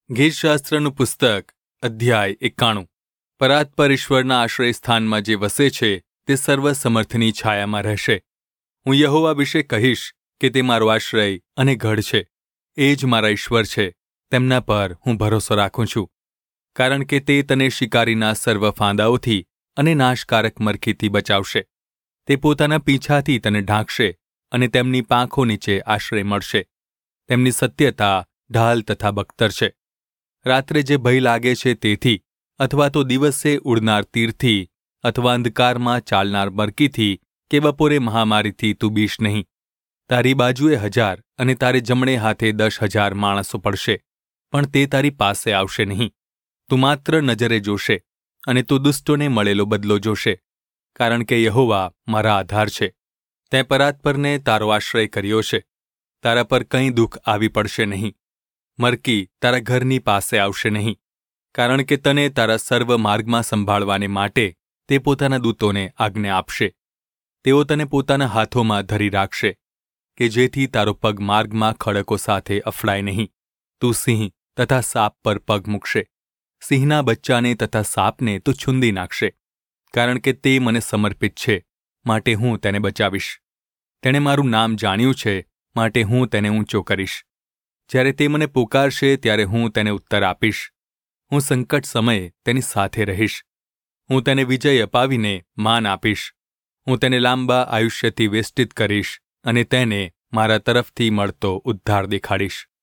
ગીતશાસ્ત્રનું પુસ્તક અધ્યાય 91 પરાત્પર ઈશ્વરના આશ્રય સ્થાનમાં જે વસે છે તે સર્વસમર્થની છાયામાં રહેશે. હું યહોવા વિશે કહીશ કે તે મારો આશ્રય અને ગઢ છે. એ જ મારા ઈશ્વર છે, તેમના પર હું ભરોસો રાખું છું. કારણ કે તે તને શિકારીના સર્વ ફાંદાઓથી અને નાશકારક મરખીથી બચાવશે. તે પોતાના પીંછાથી તને ઢાંકશે અને તેમની પાંખો નીચે આશ્રય મળશે. તેમની સત્યતા ઢાલ તથા બખ્તર છે. રાત્રે જે ભય લાગે છે તેથી, અથવા તો દિવસે ઉડનાર તીરથી, અથવા અંધકારમાં ચાલનાર મરકીથી કે બપોરે મહામારીથી તું બીશ નહીં. તારી બાજુએ 1000 અને તારે જમણે હાથે 10,000 માણસો પડશે, પણ તે તારી પાસે આવશે નહીં. તું માત્ર નજરે જોશે અને તું દુષ્ટોને મળેલો બદલો જોશે. કારણ કે યહોવા મારા આધાર છે. તેં પરાત્પરને તારો આશ્રય કર્યો છે. તારા પર કંઈ દુઃખ આવી પડશે નહીં. મરકી તારા ઘરની પાસે આવશે નહીં. કારણ કે તને તારા સર્વ માર્ગમાં સંભાળવાને માટે તે પોતાના દૂતોને આજ્ઞા આપશે. તેઓ તને પોતાના હાથોમાં ધરી રાખશે, કે જેથી તારો પગ માર્ગમાં ખડકો સાથે અફડાય નહીં. તું સિંહ તથા સાપ પર પગ મૂકશે. સિંહના બચ્ચાને તથા સાપને તું છૂંદી નાખશે. કારણ કે તે મને સમર્પિત છે, માટે હું તેને બચાવીશ. તેણે મારું નામ જાણ્યું છે, માટે હું તેને ઊંચો કરીશ. જ્યારે તે મને પુકારશે ત્યારે હું તેને ઉત્તર આપીશ. હું સંકટ સમયે તેની સાથે રહીશ. હું તેને વિજય અપાવીને માન આપીશ. હું તેને લાંબા આયુષ્યથી વેષ્ટિત કરીશ અને તેને મારા તરફથી મળતો ઉદ્ધાર દેખાડીશ.